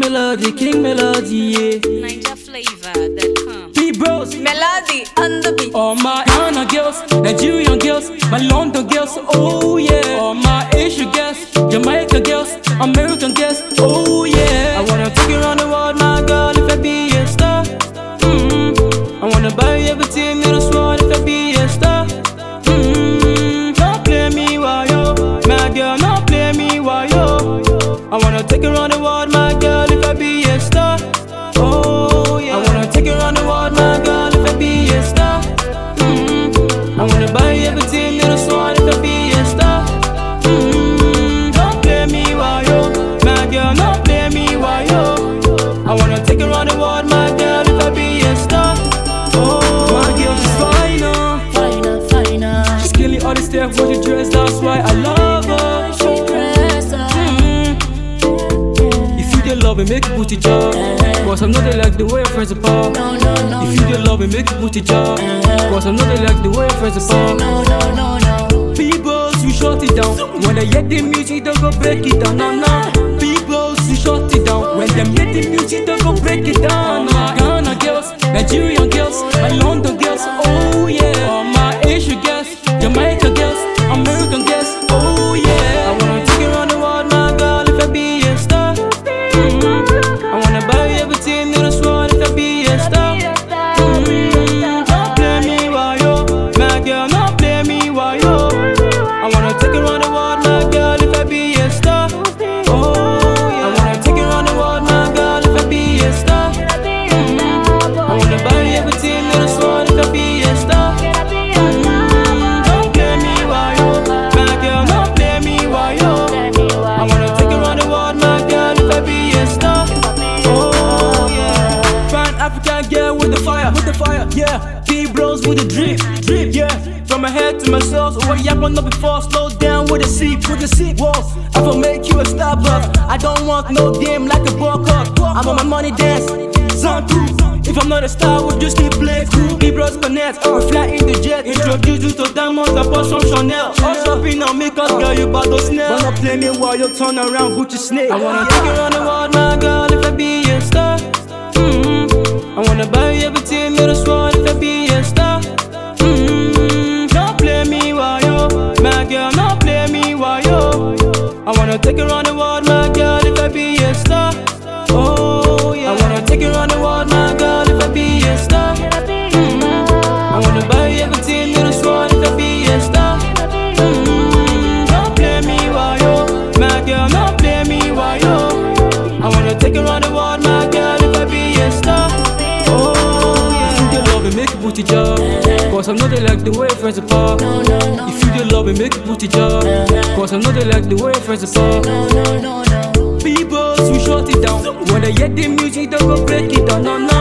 King Melody, yeah. NigerFlavor.com. B-Bros, Melody on the beat. all my Ghana girls, Nigerian girls, my London girls, oh yeah. All my Asian girls, Jamaica girls, American girls, oh yeah. I wanna take you around the world, my girl, if I be a star. I wanna buy you everything, little sword, if I be a star. Don't play me while yo, my girl, don't play me while yo. I wanna take you around the world, my girl, if I be a star. Oh yeah. I wanna take you around the world, my girl, if I be a star. I wanna buy you everything, little sword, if I be a star. Don't play me while yo, my girl, don't play me while yo. I wanna take you around the world, my girl, if I be a star. Oh, my girl, she's finer, Finer. she's killing all the stuff with the dress, that's why I love her. If you dey love me, make it booty job. Cause I know they like the way your friends apart. No. If you dey love me, make it booty job. Cause I know they like the way your friends apart. No. People, we shut it down. When they hear the music, they go break it down. No. People, we shut it down. When them hear the music, they go break it down. My Ghana girls, Nigerian girls, my London girls, oh yeah. All my Asian girls, Jamaica girls, American girls, oh yeah. I wanna take you around the world, my girl, if I be a star. I wanna buy you everything, little sword, if I be a star. Don't play me while yo, my girl, don't play me while yo. I wanna take you around the world, my girl, if I be a star. Oh yeah. I wanna take you around the world, my girl, if I be a star. I wanna buy you everything, little sword, if I be a star. Don't play me while yo, my girl, don't play me while yo. I wanna take you around the world, my girl, if I be a star. Oh yeah. Fine African girl with the fire, yeah. B-Bros with the drip, yeah. From my head to my soul, so what you happen up before, slow down with the seat, whoa. I will make you a Starbucks. I don't want no game like a ball cup. I'm on my money dance, zone 2. If I'm not a star, we'll just keep play cool. B-Bros connect, fly in the jet. Introduce you to diamonds, I bought some Chanel. All shopping on me, cause girl, you bought those snails. Wanna play me while you turn around, Gucci snake. I wanna take you around the world, my girl, if I be a star. I wanna buy you everything, little sword, if I be a star. Don't play me while yo, my girl, don't play me while yo. I wanna take you around the world, my girl, if I be a star. Oh yeah. I wanna take you around the world, my girl, if I be a star. I wanna buy you everything, little sword, if I be a star. Don't play me while yo, my girl, don't play me while yo. I wanna take you around the world, my girl, if I be a star. Oh yeah. If you dey love me, make it booty job. Cause I know they like the way your friends apart. No. If you dey love me, make it booty job. Cause I know they like the way your friends apart. No. People, we shut it down. When they hear the music, they go break it down. No.